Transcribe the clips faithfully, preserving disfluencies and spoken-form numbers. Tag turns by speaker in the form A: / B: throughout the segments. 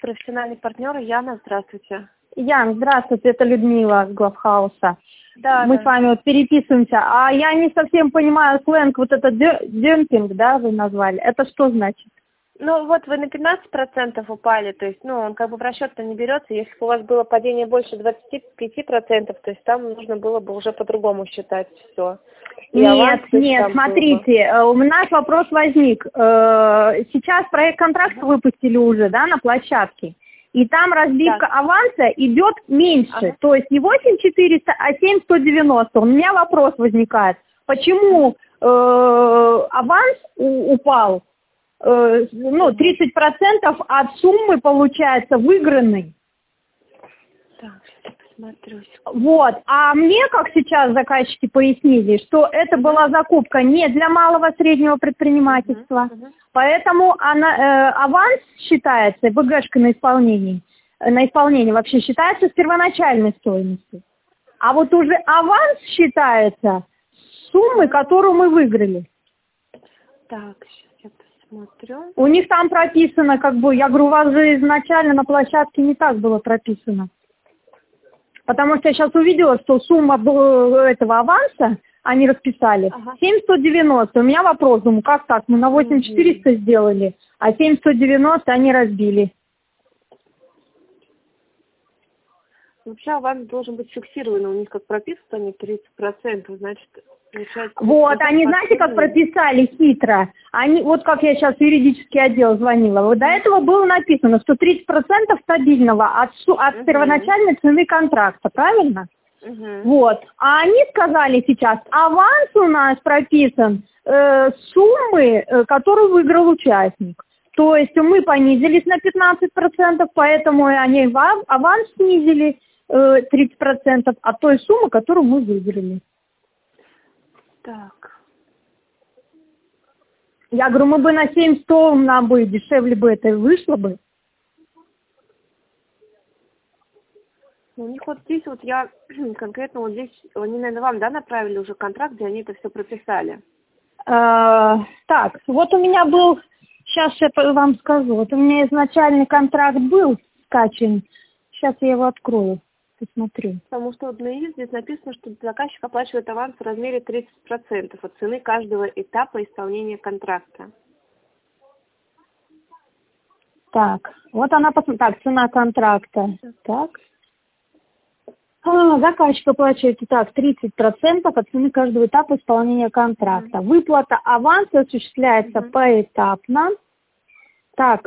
A: профессиональный партнер Яна. Здравствуйте.
B: Ян, здравствуйте, это Людмила с Главхауса.
A: Да,
B: Мы
A: да.
B: с вами вот переписываемся. А я не совсем понимаю сленг, вот это демпинг, да, вы назвали. Это что значит?
A: Ну вот вы на пятнадцать процентов упали, то есть, ну, он как бы в расчет-то не берется. Если бы у вас было падение больше двадцати пяти процентов, то есть там нужно было бы уже по-другому считать все.
B: Нет, нет, смотрите, у нас вопрос возник. Сейчас проект контракта выпустили уже, да, на площадке. И там разбивка
A: так.
B: аванса идет меньше. Ага. То есть не восемь тысяч четыреста, а семь тысяч сто девяносто. У меня вопрос возникает. Почему э, аванс у, упал? Э, ну, тридцать процентов от суммы получается выигранной.
A: Так, посмотрю.
B: Вот. А мне, как сейчас заказчики пояснили, что это была закупка не для малого среднего предпринимательства, uh-huh, uh-huh. поэтому она, э, аванс считается, ВГшка на исполнении, на исполнение вообще считается с первоначальной стоимостью. А вот уже аванс считается с суммы, которую мы выиграли.
A: Так, сейчас я посмотрю.
B: У них там прописано, как бы, я говорю, у вас же изначально на площадке не так было прописано. Потому что я сейчас увидела, что сумма этого аванса они расписали ага. семь тысяч сто девяносто. У меня вопрос, думаю, как так? Мы на восемь тысяч четыреста сделали, а семь тысяч сто девяносто они разбили.
A: Вообще аванс должен быть фиксирован, у них как прописано, они тридцать процентов, значит...
B: Вот, они, знаете, как прописали хитро? Они, вот как я сейчас в юридический отдел звонила, вот до этого было написано, что тридцать процентов стабильного от, от uh-huh. первоначальной цены контракта, правильно? Uh-huh. Вот, а они сказали сейчас, аванс у нас прописан э, суммы, э, которую выиграл участник. То есть мы понизились на пятнадцать процентов, поэтому они аванс снизили э, тридцать процентов от той суммы, которую мы выиграли.
A: Так.
B: Я говорю, мы бы на семь сто нам бы дешевле бы это вышло бы.
A: У них вот здесь вот я конкретно вот здесь, они, наверное, вам, да, направили уже контракт, где они это все прописали?
B: А, так, вот у меня был, сейчас я вам скажу, вот у меня изначальный контракт был скачан, сейчас я его открою. Посмотрю.
A: Потому что вот на ИИС здесь написано, что заказчик оплачивает аванс в размере тридцать процентов от цены каждого этапа исполнения контракта.
B: Так, вот она, так, цена контракта. Так. А, заказчик оплачивает, так, тридцать процентов от цены каждого этапа исполнения контракта. Mm-hmm. Выплата аванса осуществляется mm-hmm. поэтапно. Так,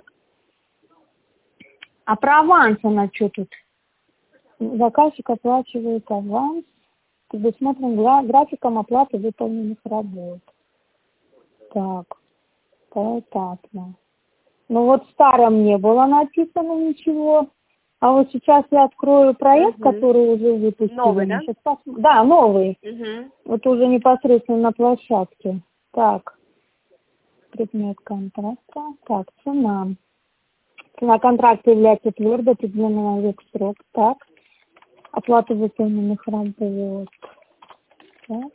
B: а про аванс она что тут? Заказчик оплачивает аванс, предусмотрен графиком оплаты выполненных работ. Так, поэтапно. Ну вот в старом не было написано ничего. А вот сейчас я открою проект, угу. который уже выпустили.
A: Новый, да?
B: Пос... Да, новый.
A: Угу.
B: Вот уже непосредственно на площадке. Так, предмет контракта. Так, цена. Цена контракта является твердой, определенного век срок. Так. Оплата выполненных работ. Так.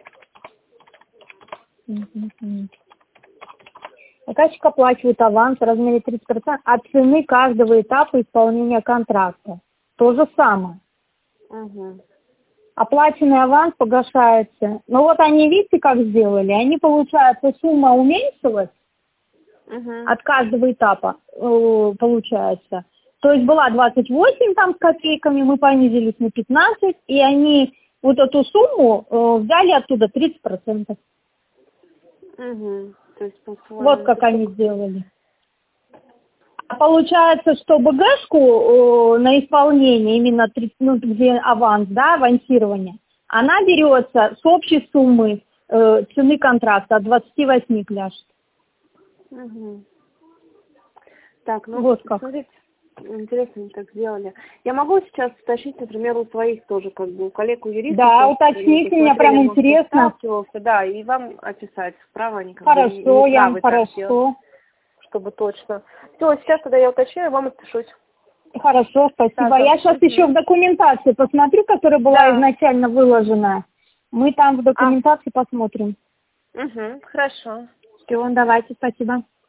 B: Заказчик оплачивает аванс в размере тридцать процентов от цены каждого этапа исполнения контракта. То же самое.
A: Угу.
B: Оплаченный аванс погашается. Но вот они, видите, как сделали? Они, получается, сумма уменьшилась угу. от каждого этапа, э, получается. То есть была двадцать восемь там с копейками, мы понизились на пятнадцать, и они вот эту сумму э, взяли оттуда тридцать процентов.
A: Угу. То есть,
B: вот как они сделали. А получается, что БГшку э, на исполнение, именно ну, где аванс, да, авансирование, она берется с общей суммы э, цены контракта от двадцати восьми пляшет.
A: Угу. Так, ну
B: вот как.
A: Смотрите. Интересно, так сделали. Я могу сейчас уточнить, например, у своих тоже, как бы, у коллег, у юристов.
B: Да, уточните, меня прям интересно.
A: Да, и вам описать, справа они как
B: хорошо,
A: бы не, не
B: я,
A: правы,
B: хорошо.
A: Чтобы точно. Все, сейчас тогда я уточню, и вам отпишусь.
B: Хорошо, спасибо. Да, я сейчас угу. еще в документации посмотрю, которая была да. изначально выложена. Мы там в документации а. посмотрим.
A: Угу, хорошо.
B: Все, давайте, спасибо.